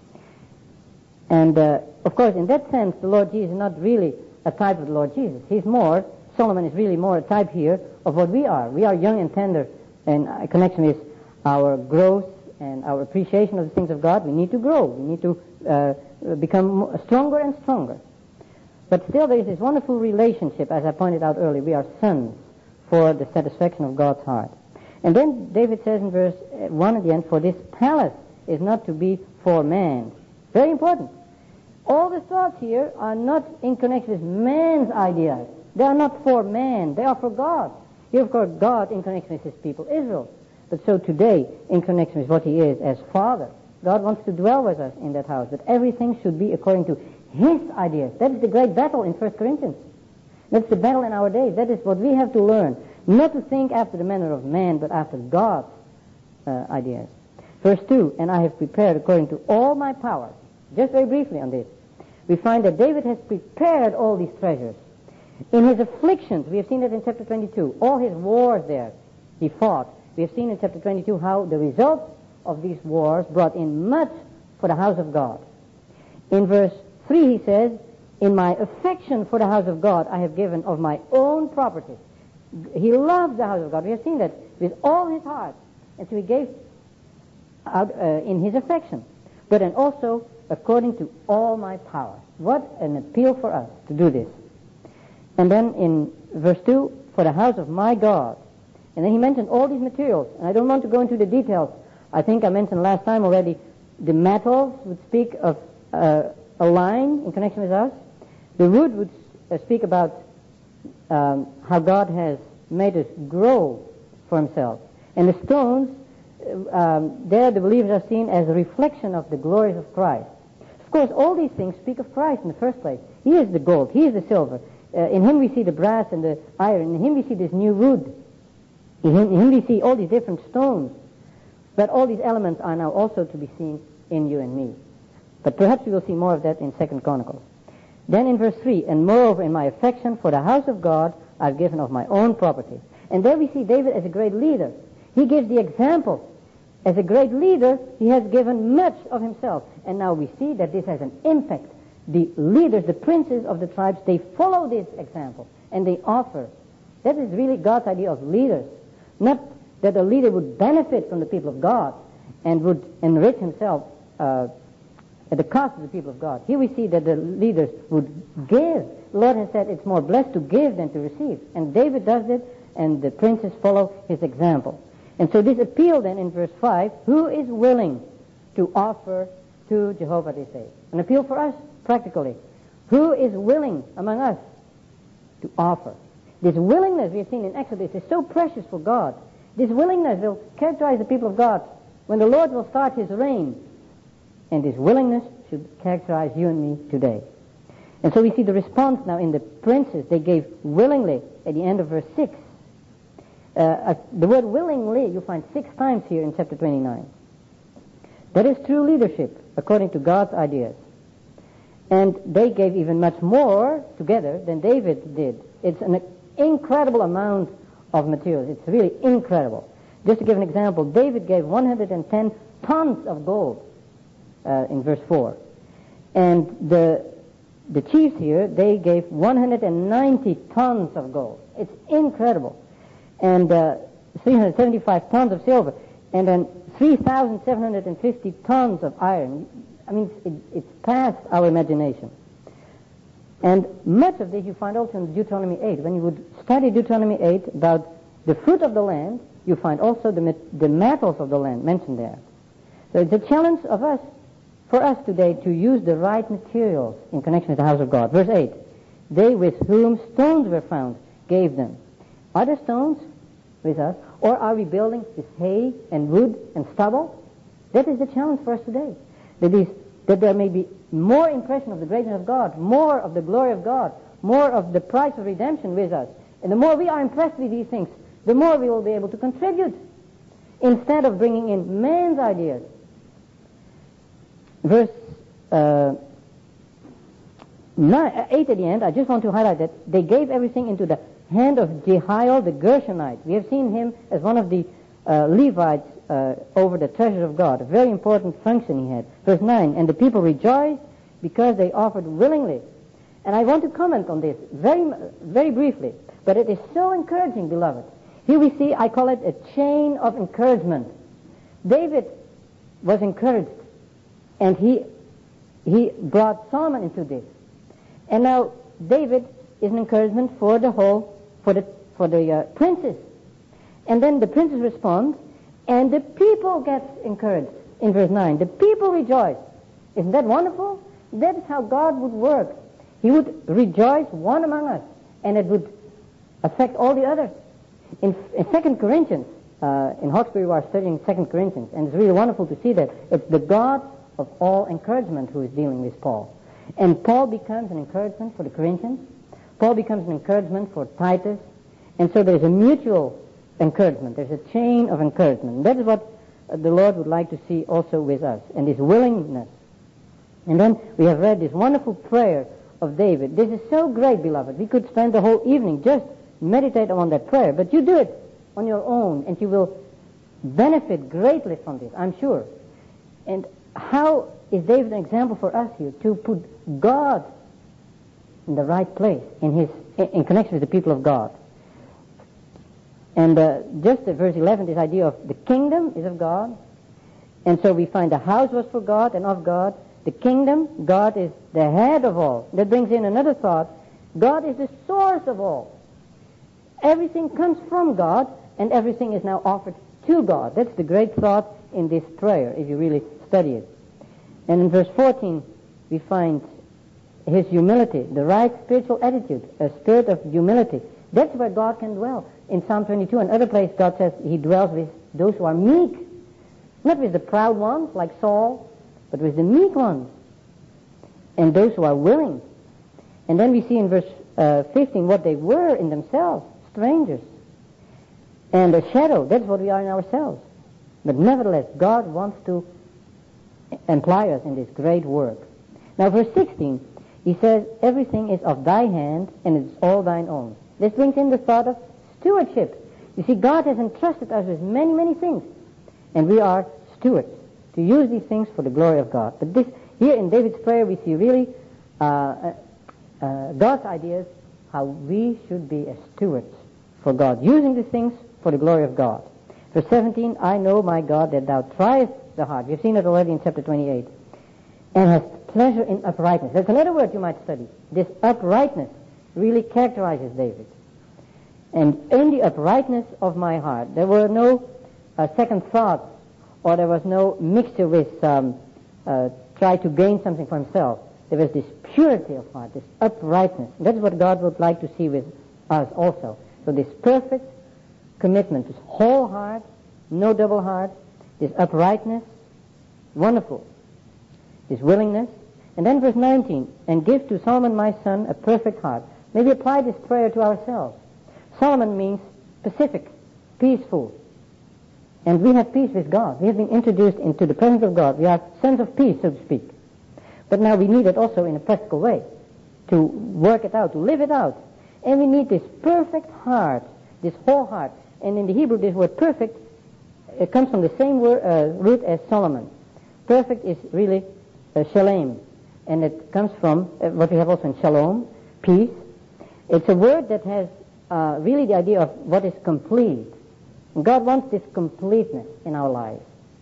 And, of course, in that sense, the Lord Jesus is not really a type of the Lord Jesus. Solomon is really more a type here of what we are. We are young and tender in connection with our growth and our appreciation of the things of God. We need to grow. We need to become stronger and stronger. But still there is this wonderful relationship, as I pointed out earlier. We are sons for the satisfaction of God's heart. And then David says in verse 1 at the end, for this palace is not to be for man. Very important. All the thoughts here are not in connection with man's ideas. They are not for man. They are for God. Here, of course, God in connection with his people, Israel. But so today, in connection with what he is as Father, God wants to dwell with us in that house. But everything should be according to his ideas. That is the great battle in 1 Corinthians. That's the battle in our days. That is what we have to learn. Not to think after the manner of man, but after God's ideas. Verse 2, and I have prepared according to all my power. Just very briefly on this. We find that David has prepared all these treasures. In his afflictions, we have seen that in chapter 22. All his wars there, he fought. We have seen in chapter 22 how the results of these wars brought in much for the house of God. In verse 3 he says, in my affection for the house of God, I have given of my own property. He loves the house of God. We have seen that with all his heart. And so he gave out in his affection. But then also according to all my power. What an appeal for us to do this. And then in verse 2, for the house of my God. And then he mentioned all these materials. And I don't want to go into the details. I think I mentioned last time already, the metals would speak of a line in connection with us. The wood would speak about how God has made us grow for himself. And the stones, there the believers are seen as a reflection of the glories of Christ. Of course, all these things speak of Christ in the first place. He is the gold. He is the silver. In him we see the brass and the iron. In him we see this new wood. In him we see all these different stones. But all these elements are now also to be seen in you and me. But perhaps we will see more of that in 2 Chronicles. Then in verse 3, and moreover in my affection for the house of God, I've given of my own property. And there we see David as a great leader. He gives the example. As a great leader, he has given much of himself. And now we see that this has an impact. The leaders, the princes of the tribes, they follow this example. And they offer. That is really God's idea of leaders. Not that a leader would benefit from the people of God and would enrich himself at the cost of the people of God. Here we see that the leaders would give. The Lord has said it's more blessed to give than to receive. And David does it, and the princes follow his example. And so this appeal then in verse 5, who is willing to offer to Jehovah this day? An appeal for us, practically. Who is willing among us to offer? This willingness we have seen in Exodus is so precious for God. This willingness will characterize the people of God when the Lord will start his reign. And this willingness should characterize you and me today. And so we see the response now in the princes. They gave willingly at the end of verse 6. The word willingly you find 6 times here in chapter 29. That is true leadership according to God's ideas. And they gave even much more together than David did. It's an incredible amount of materials. It's really incredible. Just to give an example, David gave 110 tons of gold in verse 4. And the chiefs here, they gave 190 tons of gold. It's incredible. And 375 tons of silver. And then 3,750 tons of iron. I mean, it's past our imagination. And much of this you find also in Deuteronomy 8. When you would study Deuteronomy 8 about the fruit of the land, you find also the metals of the land mentioned there. So it's a challenge for us today to use the right materials in connection with the house of God. Verse 8, they with whom stones were found gave them. Are there stones with us? Or are we building with hay and wood and stubble? That is the challenge for us today. That there may be more impression of the greatness of God, more of the glory of God, more of the price of redemption with us. And the more we are impressed with these things, the more we will be able to contribute instead of bringing in man's ideas. Verse 8 at the end, I just want to highlight that they gave everything into the hand of Jehiel the Gershonite. We have seen him as one of the Levites over the treasure of God. A very important function he had. Verse 9, and the people rejoiced because they offered willingly. And I want to comment on this very, very briefly. But it is so encouraging, beloved. Here we see, I call it a chain of encouragement. David was encouraged. And he brought Solomon into this. And now David is an encouragement for the princes. And then the princes respond, and the people get encouraged. In verse 9, the people rejoice. Isn't that wonderful? That is how God would work. He would rejoice one among us, and it would affect all the others. In 2 Corinthians, in Hawkesbury we are studying 2 Corinthians, and it's really wonderful to see that it's the God of all encouragement who is dealing with Paul. And Paul becomes an encouragement for the Corinthians. Paul becomes an encouragement for Titus. And so there's a mutual encouragement. There's a chain of encouragement. That is what the Lord would like to see also with us. And this willingness. And then we have read this wonderful prayer of David. This is so great, beloved. We could spend the whole evening just meditate on that prayer. But you do it on your own, and you will benefit greatly from this, I'm sure. And how is David an example for us here to put God in the right place in connection with the people of God? And just at verse 11, this idea of the kingdom is of God. And so we find the house was for God and of God. the kingdom, God is the head of all. That brings in another thought. God is the source of all. Everything comes from God, and everything is now offered to God. That's the great thought in this prayer, if you really study it. And in verse 14, we find his humility, the right spiritual attitude, a spirit of humility. That's where God can dwell. In Psalm 22 and other places, God says he dwells with those who are meek. Not with the proud ones, like Saul, but with the meek ones. And those who are willing. And then we see in verse 15 what they were in themselves, strangers. And a shadow, that's what we are in ourselves. But nevertheless, God wants to employ us in this great work. Now verse 16, he says, everything is of thy hand and it's all thine own. This brings in the thought of stewardship. You see, God has entrusted us with many, many things. And we are stewards to use these things for the glory of God. But this, here in David's prayer, we see really God's ideas, how we should be as stewards for God, using these things for the glory of God. Verse 17, I know, my God, that thou triest the heart. We've seen it already in chapter 28. And hast pleasure in uprightness. There's another word you might study. This uprightness really characterizes David. And in the uprightness of my heart, there were no second thoughts, or there was no mixture with try to gain something for himself. There was this purity of heart, this uprightness. That's what God would like to see with us also. So this perfect commitment, this whole heart, no double heart, this uprightness, wonderful, this willingness. And then verse 19, and give to Solomon my son a perfect heart. Maybe apply this prayer to ourselves. Solomon means pacific, peaceful. And we have peace with God. We have been introduced into the presence of God. We are sons of peace, so to speak. But now we need it also in a practical way, to work it out, to live it out. And we need this perfect heart, this whole heart. And in the Hebrew, this word perfect, it comes from the same root as Solomon. Perfect is really shalem. And it comes from what we have also in shalom, peace. It's a word that has really the idea of what is complete. And God wants this completeness in our lives.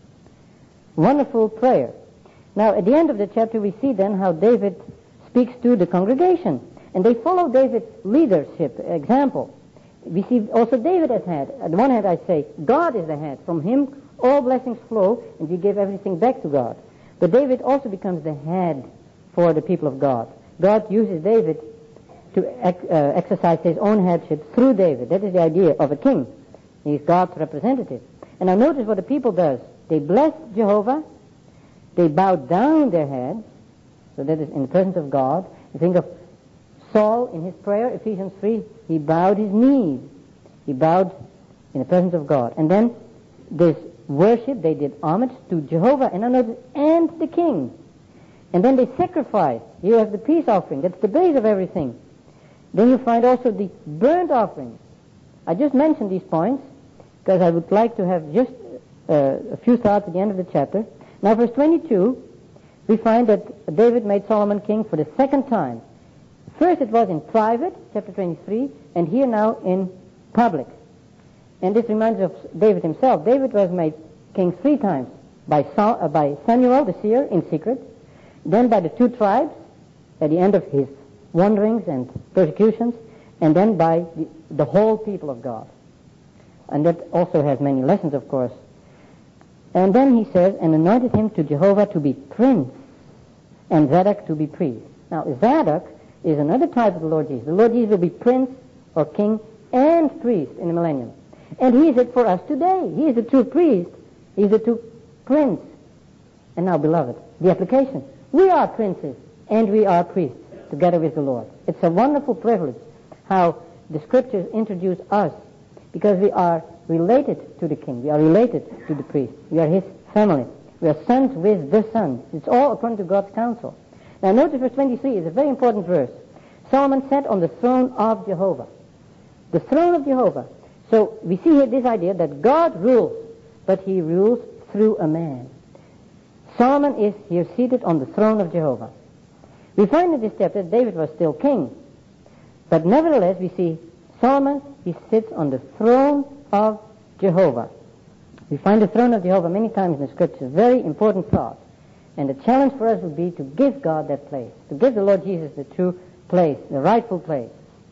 Wonderful prayer. Now, at the end of the chapter, we see then how David speaks to the congregation. And they follow David's leadership example. We see also David as head. On the one hand, I say, God is the head. From him, all blessings flow, and we give everything back to God. But David also becomes the head for the people of God. God uses David to exercise his own headship through David. That is the idea of a king. He is God's representative. And now notice what the people does. They bless Jehovah. They bow down their heads. So that is in the presence of God. You think of Saul in his prayer, Ephesians 3. He bowed his knees. He bowed in the presence of God. And then this worship, they did homage to Jehovah. And now notice, and the king. And then they sacrifice. You have the peace offering. That's the base of everything. Then you find also the burnt offering. I just mentioned these points because I would like to have just a few thoughts at the end of the chapter. Now, verse 22, we find that David made Solomon king for the second time. First it was in private, chapter 23, and here now in public. And this reminds us of David himself. David was made king 3 times. By Samuel, the seer, in secret. Then by the 2 tribes, at the end of his wanderings and persecutions. And then by the whole people of God. And that also has many lessons, of course. And then he says, and anointed him to Jehovah to be prince, and Zadok to be priest. Now, Zadok is another type of the Lord Jesus. The Lord Jesus will be prince or king and priest in the millennium. And he is it for us today. He is the true priest. He is the true prince. And now, beloved, the application. We are princes and we are priests together with the Lord. It's a wonderful privilege how the scriptures introduce us, because we are related to the king. We are related to the priest. We are his family. We are sons with the Son. It's all according to God's counsel. Now notice verse 23 is a very important verse. Solomon sat on the throne of Jehovah. The throne of Jehovah. So we see here this idea that God rules, but he rules through a man. Solomon is here seated on the throne of Jehovah. We find in this chapter that David was still king. But nevertheless, we see Solomon, he sits on the throne of Jehovah. We find the throne of Jehovah many times in the scriptures. Very important thought. And the challenge for us would be to give God that place, to give the Lord Jesus the true place, the rightful place.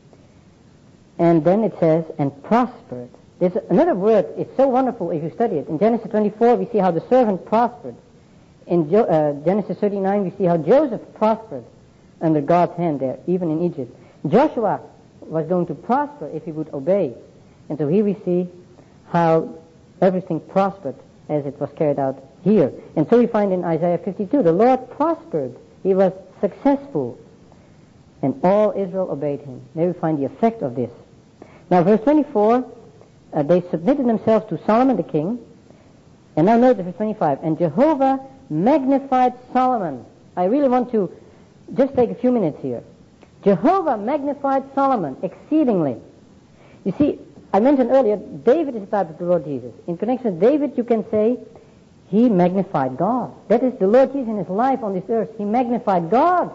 And then it says, and prospered. There's another word, it's so wonderful if you study it. In Genesis 24, we see how the servant prospered. In Genesis 39, we see how Joseph prospered under God's hand there, even in Egypt. Joshua was going to prosper if he would obey. And so here we see how everything prospered as it was carried out here. And so we find in Isaiah 52, the Lord prospered. He was successful. And all Israel obeyed him. There we find the effect of this. Now verse 24, they submitted themselves to Solomon the king. And now note verse 25, and Jehovah magnified Solomon. I really want to just take a few minutes here. Jehovah magnified Solomon exceedingly. You see, I mentioned earlier, David is a type of the Lord Jesus. In connection with David, you can say, he magnified God. That is the Lord Jesus in his life on this earth. He magnified God.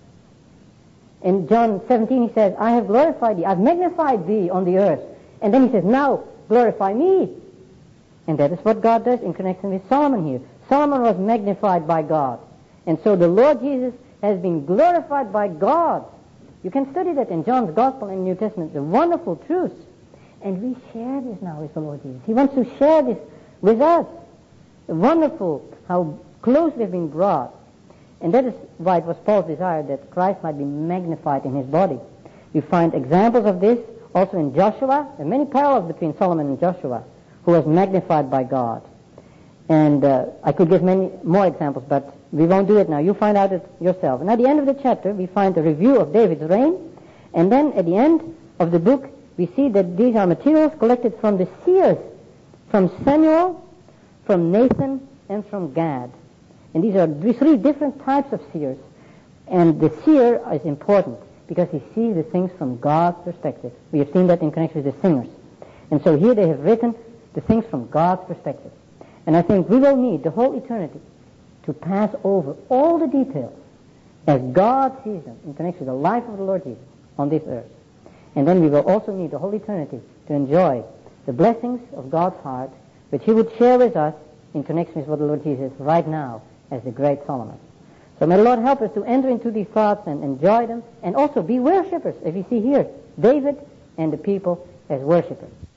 In John 17, he says, I have glorified thee. I've magnified thee on the earth. And then he says, now glorify me. And that is what God does in connection with Solomon here. Solomon was magnified by God. And so the Lord Jesus has been glorified by God. You can study that in John's Gospel in the New Testament. The wonderful truth. And we share this now with the Lord Jesus. He wants to share this with us. Wonderful how close we've been brought. And that is why it was Paul's desire that Christ might be magnified in his body. You find examples of this also in Joshua. There are many parallels between Solomon and Joshua, who was magnified by God. And I could give many more examples, but we won't do it now. You find out it yourself. And at the end of the chapter, we find a review of David's reign. And then at the end of the book, we see that these are materials collected from the seers, from Samuel, from Nathan, and from Gad. And these are three different types of seers. And the seer is important because he sees the things from God's perspective. We have seen that in connection with the singers. And so here they have written the things from God's perspective. And I think we will need the whole eternity to pass over all the details as God sees them in connection with the life of the Lord Jesus on this earth. And then we will also need the whole eternity to enjoy the blessings of God's heart, which he would share with us in connection with what the Lord Jesus is right now as the great Solomon. So may the Lord help us to enter into these thoughts and enjoy them, and also be worshippers, as we see here, David and the people as worshippers.